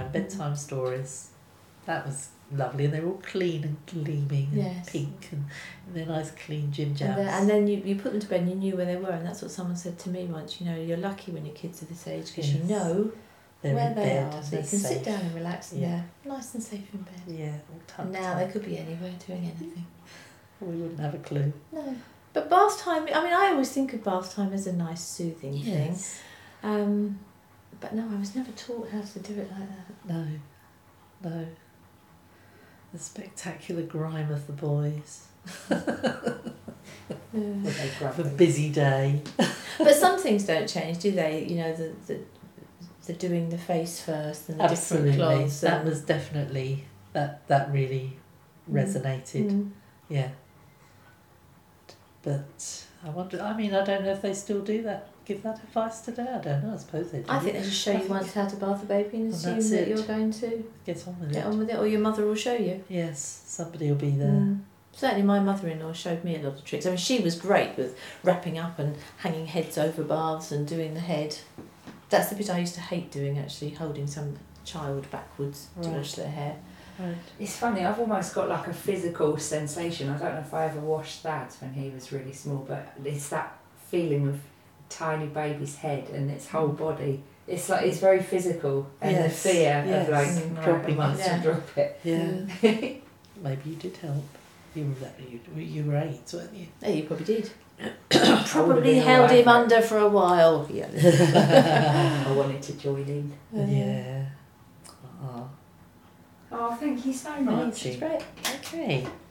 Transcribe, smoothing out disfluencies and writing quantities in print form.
bedtime stories. That was lovely, and they were all clean and gleaming and pink, and they're nice clean gin jams. And then you put them to bed and you knew where they were, and that's what someone said to me once. You're lucky when your kids are this age because you know they're where in they bed, are, so you can sit down and relax, and they're nice and safe in bed. Yeah, all tucked Now up. they could be anywhere doing anything. We wouldn't have a clue. No, but bath time. I mean, I always think of bath time as a nice soothing thing. But no, I was never taught how to do it like that. No. The spectacular grime of the boys. A busy day. But some things don't change, do they? The doing the face first and the different clothes. That was definitely that really resonated. Yeah. But I wonder. I mean, I don't know if they still do that. Give that advice today. I don't know. I suppose they do. I think they just show you once how to bath a baby and assume that you're going to get on with it, or your mother will show you. Yes, somebody will be there. Certainly, my mother-in-law showed me a lot of tricks. I mean, she was great with wrapping up and hanging heads over baths and doing the head. That's the bit I used to hate doing, actually, holding some child backwards to wash their hair. Right. It's funny, I've almost got like a physical sensation. I don't know if I ever washed Dad when he was really small, but it's that feeling of tiny baby's head and its whole body. It's like it's very physical, and the fear of like dropping it, to drop it. Yeah. Maybe you did help. You were 8, weren't you? Yeah, you probably did. Probably held him under for a while. Yeah. I wanted to join in. Yeah. Oh, thank you so much. That's great. Okay.